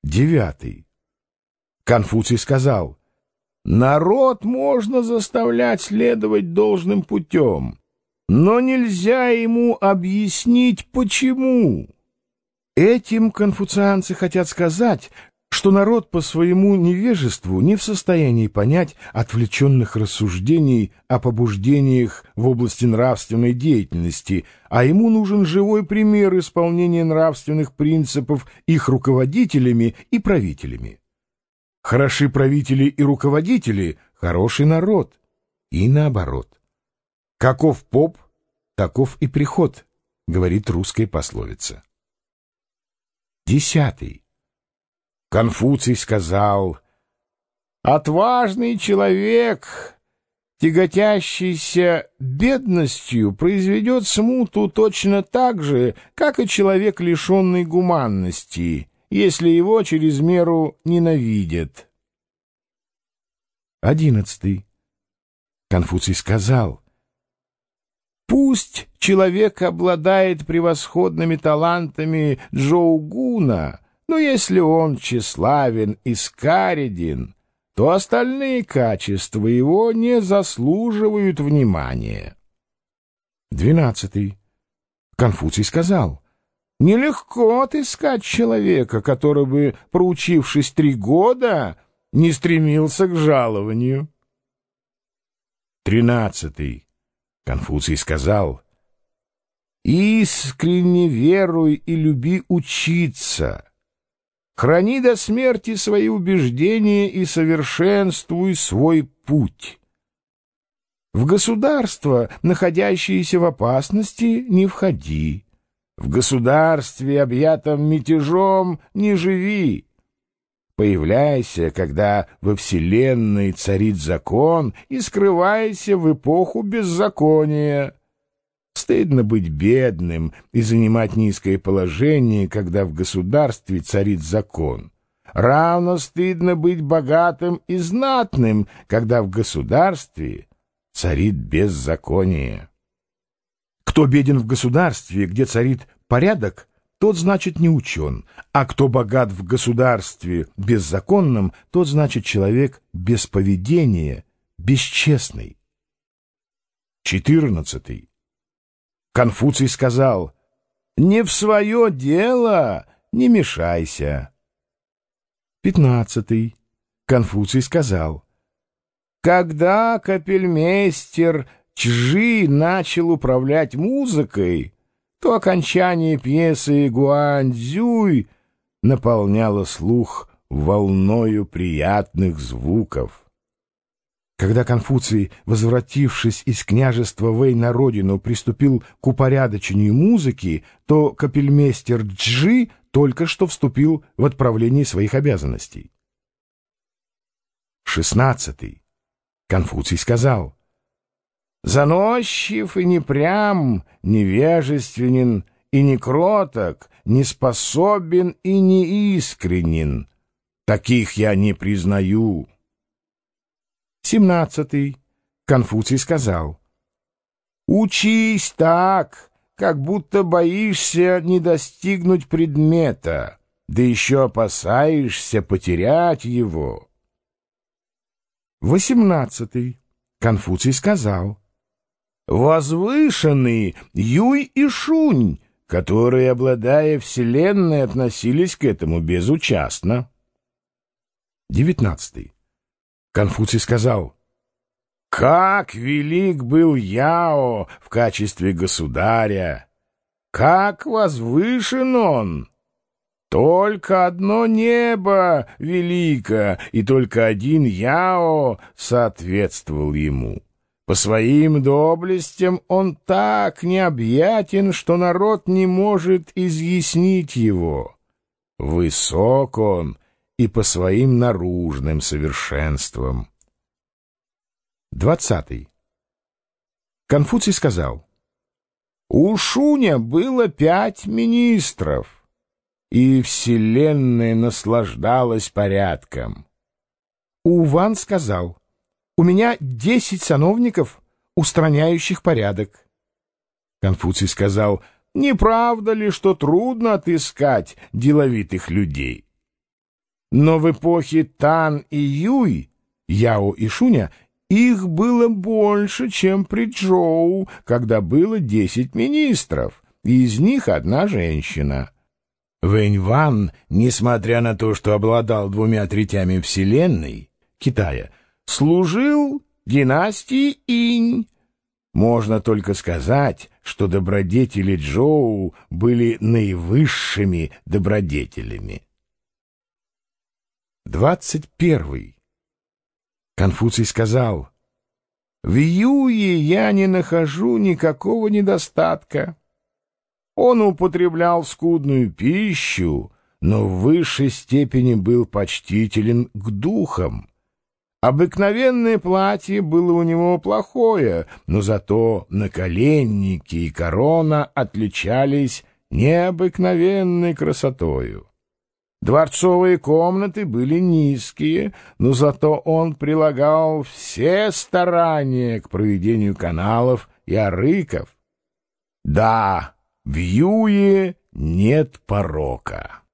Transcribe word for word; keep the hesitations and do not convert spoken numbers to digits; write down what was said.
Девятый. Конфуций сказал: «Народ можно заставлять следовать должным путем, но нельзя ему объяснить, почему». Этим конфуцианцы хотят сказать, что народ по своему невежеству не в состоянии понять отвлеченных рассуждений о побуждениях в области нравственной деятельности, а ему нужен живой пример исполнения нравственных принципов их руководителями и правителями. Хороши правители и руководители, хороший народ, и наоборот. Каков поп, таков и приход, говорит русская пословица. Десятый. Конфуций сказал: «Отважный человек, тяготящийся бедностью, произведет смуту точно так же, как и человек, лишенный гуманности, если его через меру ненавидят». Одиннадцатый. Конфуций сказал: «Пусть человек обладает превосходными талантами Джоугуна, но если он тщеславен и скареден, то остальные качества его не заслуживают внимания». Двенадцатый. Конфуций сказал: «Нелегко отыскать человека, который бы, проучившись три года, не стремился к жалованию». Тринадцатый. Конфуций сказал: «Искренне веруй и люби учиться. Храни до смерти свои убеждения и совершенствуй свой путь. В государство, находящееся в опасности, не входи. В государстве, объятом мятежом, не живи. Появляйся, когда во вселенной царит закон, и скрывайся в эпоху беззакония. Стыдно быть бедным и занимать низкое положение, когда в государстве царит закон. Равно стыдно быть богатым и знатным, когда в государстве царит беззаконие. Кто беден в государстве, где царит порядок, тот, значит, не учен, а кто богат в государстве беззаконном, тот, значит, человек без поведения, бесчестный. Четырнадцатый. Конфуций сказал: «Не в свое дело не мешайся». Пятнадцатый. Конфуций сказал: «Когда капельмейстер Чжи начал управлять музыкой, то окончание пьесы «Гуань-дзюй» наполняло слух волною приятных звуков». Когда Конфуций, возвратившись из княжества Вэй на родину, приступил к упорядочению музыки, то капельмейстер Чжи только что вступил в отправление своих обязанностей. Шестнадцатый. Конфуций сказал: «Заносчив и непрям, невежественен и некроток, неспособен и неискренен. Таких я не признаю». Семнадцатый. Конфуций сказал: «Учись так, как будто боишься не достигнуть предмета, да еще опасаешься потерять его». Восемнадцатый. Конфуций сказал: «Возвышенный Юй и Шунь, которые, обладая вселенной, относились к этому безучастно». Девятнадцатый. Конфуций сказал: «Как велик был Яо в качестве государя! Как возвышен он! Только одно небо велико, и только один Яо соответствовал ему. По своим доблестям он так необъятен, что народ не может изъяснить его. Высок он и по своим наружным совершенствам». Двадцатый. Конфуций сказал: «У Шуня было пять министров, и вселенная наслаждалась порядком». Уван сказал: «У меня десять сановников, устраняющих порядок». Конфуций сказал: «Не правда ли, что трудно отыскать деловитых людей?» Но в эпохе Тан и Юй, Яо и Шуня, их было больше, чем при Чжоу, когда было десять министров, и из них одна женщина. Вэнь Ван, несмотря на то, что обладал двумя третями Вселенной, Китая, служил династии Инь. Можно только сказать, что добродетели Чжоу были наивысшими добродетелями. Двадцать первый. Конфуций сказал: «В Юе я не нахожу никакого недостатка. Он употреблял скудную пищу, но в высшей степени был почтителен к духам. Обыкновенное платье было у него плохое, но зато наколенники и корона отличались необыкновенной красотою. Дворцовые комнаты были низкие, но зато он прилагал все старания к проведению каналов и арыков. Да, в Юе нет порока».